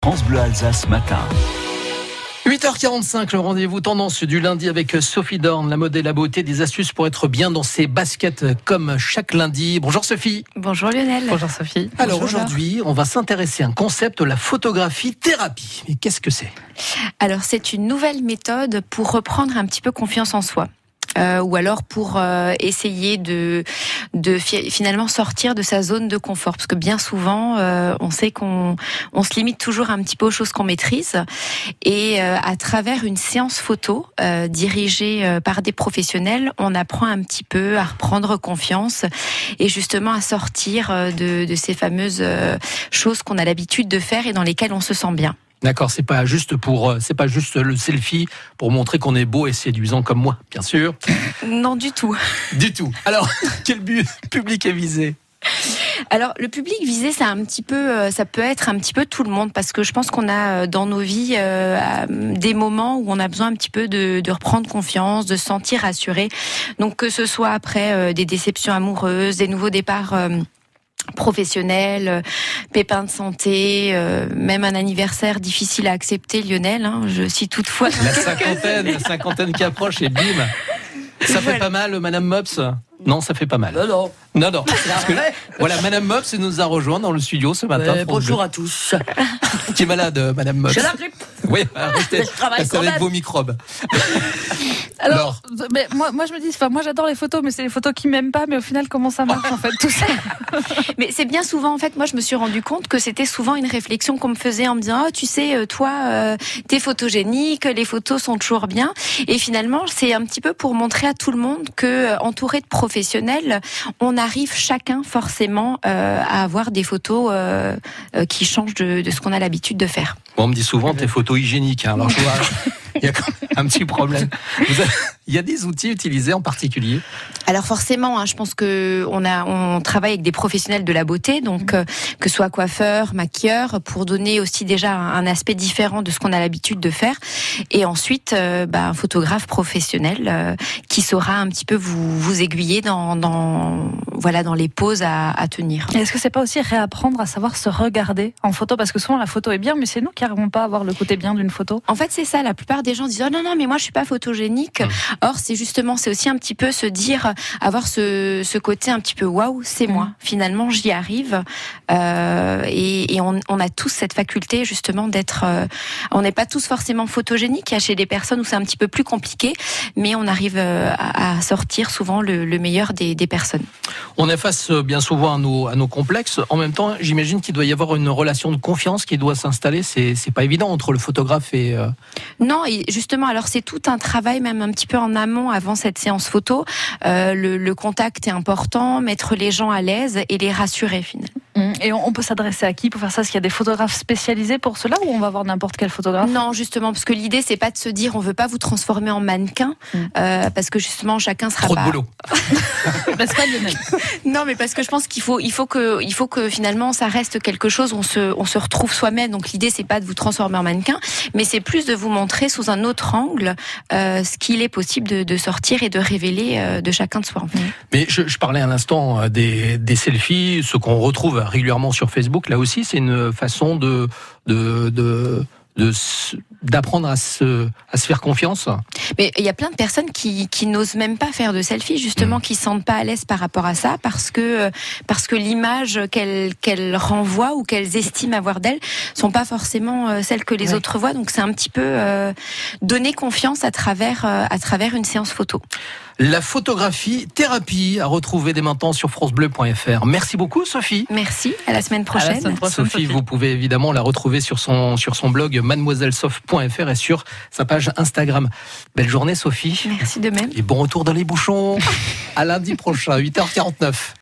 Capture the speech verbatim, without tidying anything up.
France Bleu Alsace matin. huit heures quarante-cinq, le rendez-vous tendance du lundi avec Sophie Dorn, la mode et la beauté, des astuces pour être bien dans ses baskets comme chaque lundi. Bonjour Sophie. Bonjour Lionel. Bonjour Sophie. Alors Bonjour. aujourd'hui, on va s'intéresser à un concept, la photographie thérapie. Mais qu'est-ce que c'est ? Alors c'est une nouvelle méthode pour reprendre un petit peu confiance en soi. Euh, ou alors pour euh, essayer de, de fi- finalement sortir de sa zone de confort, parce que bien souvent euh, on sait qu'on on se limite toujours un petit peu aux choses qu'on maîtrise, et euh, à travers une séance photo euh, dirigée euh, par des professionnels, on apprend un petit peu à reprendre confiance et justement à sortir euh, de, de ces fameuses euh, choses qu'on a l'habitude de faire et dans lesquelles on se sent bien. D'accord, c'est pas juste pour, c'est pas juste le selfie pour montrer qu'on est beau et séduisant comme moi, bien sûr. Non du tout. Du tout. Alors, quel but public est visé ? Alors le public visé, c'est un petit peu, ça peut être un petit peu tout le monde, parce que je pense qu'on a dans nos vies euh, des moments où on a besoin un petit peu de, de reprendre confiance, de se sentir rassuré. Donc que ce soit après euh, des déceptions amoureuses, des nouveaux départs euh, professionnels, euh, pépins de santé, euh, même un anniversaire difficile à accepter, Lionel, hein, je cite toutefois. La cinquantaine, la cinquantaine qui approche et bim. Ça fait Voilà. pas mal, Madame Mops ? Non, ça fait pas mal. Non, non. Non, non. Parce que, voilà, Madame Mops nous a rejoint dans le studio ce matin. Euh, France bonjour Bleu. à tous. Qui est malade, euh, Madame Mops. J'ai la grippe. Oui, restez, Je travaille restez quand avec même. vos microbes. Alors, mais moi, moi je me dis, enfin, moi j'adore les photos, mais c'est les photos qui m'aiment pas. Mais au final, comment ça marche en fait tout ça? Mais c'est bien souvent, en fait, moi je me suis rendu compte que c'était souvent une réflexion qu'on me faisait en me disant, oh, tu sais, euh, toi, euh, t'es photogénique, les photos sont toujours bien. Et finalement, c'est un petit peu pour montrer à tout le monde que, euh, entouré de professionnels, on arrive chacun forcément euh, à avoir des photos euh, euh, qui changent de, de ce qu'on a l'habitude de faire. Bon, on me dit souvent tes photos hygiéniques. Hein, alors je vois, il y a quand même un petit problème. Vous avez- il y a des outils utilisés en particulier ? Alors forcément, hein, je pense que on a, on travaille avec des professionnels de la beauté, donc euh, que ce soit coiffeur, maquilleur, pour donner aussi déjà un, un aspect différent de ce qu'on a l'habitude de faire. Et ensuite, euh, bah, un photographe professionnel euh, qui saura un petit peu vous, vous aiguiller dans, dans, voilà, dans les poses à, à tenir. Et est-ce que c'est pas aussi réapprendre à savoir se regarder en photo? Parce que souvent la photo est bien, mais c'est nous qui n'arrivons pas à voir le côté bien d'une photo. En fait, c'est ça. La plupart des gens disent, oh non, non, mais moi, je suis pas photogénique. Or, c'est justement, c'est aussi un petit peu se dire, avoir ce, ce côté un petit peu waouh, c'est moi. Finalement, j'y arrive. Euh, et et on, on a tous cette faculté, justement, d'être. Euh, on n'est pas tous forcément photogéniques. Il y a chez des personnes où c'est un petit peu plus compliqué, mais on arrive euh, à, à sortir souvent le, le meilleur des, des personnes. On est face euh, bien souvent à nos, à nos complexes. En même temps, j'imagine qu'il doit y avoir une relation de confiance qui doit s'installer. C'est, c'est pas évident entre le photographe et... euh, Non, et justement, alors c'est tout un travail, même un petit peu en amont, avant cette séance photo. Euh, le, le contact est important, mettre les gens à l'aise et les rassurer finalement. Et on, on peut s'adresser à qui pour faire ça? Est-ce qu'il y a des photographes spécialisés pour cela, ou on va voir n'importe quel photographe? Non, justement, parce que l'idée c'est pas de se dire on veut pas vous transformer en mannequin, Mm. euh, parce que justement chacun sera Trop pas. de boulot. N'est-ce pas, Lionel? Non, mais parce que je pense qu'il faut, il faut que, il faut que finalement ça reste quelque chose. On se, on se retrouve soi-même. Donc l'idée c'est pas de vous transformer en mannequin, mais c'est plus de vous montrer sous un autre angle euh, ce qu'il est possible de, de sortir et de révéler euh, de chacun de soi. En fait. Mais je, je parlais à l'instant euh, des, des selfies, ce qu'on retrouve régulièrement sur Facebook. Là aussi, c'est une façon de, de, de, de s- d'apprendre à se, à se faire confiance. Mais il y a plein de personnes qui, qui n'osent même pas faire de selfie, justement, Mmh. qui se sentent pas à l'aise par rapport à ça, parce que parce que l'image qu'elles qu'elles renvoient ou qu'elles estiment avoir d'elles sont pas forcément euh, celles que les Ouais. autres voient. Donc c'est un petit peu euh, donner confiance à travers euh, à travers une séance photo. La photographie thérapie à retrouver dès maintenant sur francebleu point f r. Merci beaucoup, Sophie. Merci. À la semaine À la prochaine. semaine prochaine, Sophie, vous pouvez évidemment la retrouver sur son, sur son blog mademoiselle sof point f r et sur sa page Instagram. Belle journée, Sophie. Merci de même. Et bon retour dans les bouchons. À lundi prochain, huit heures quarante-neuf.